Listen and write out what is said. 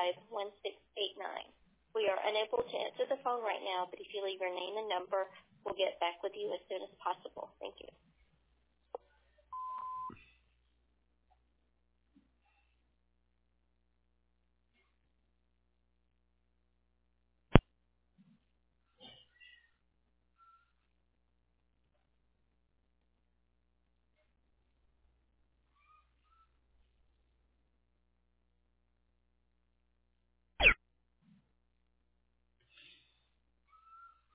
We are unable to answer the phone right now, but if you leave your name and number, we'll get back with you as soon as possible. Thank you.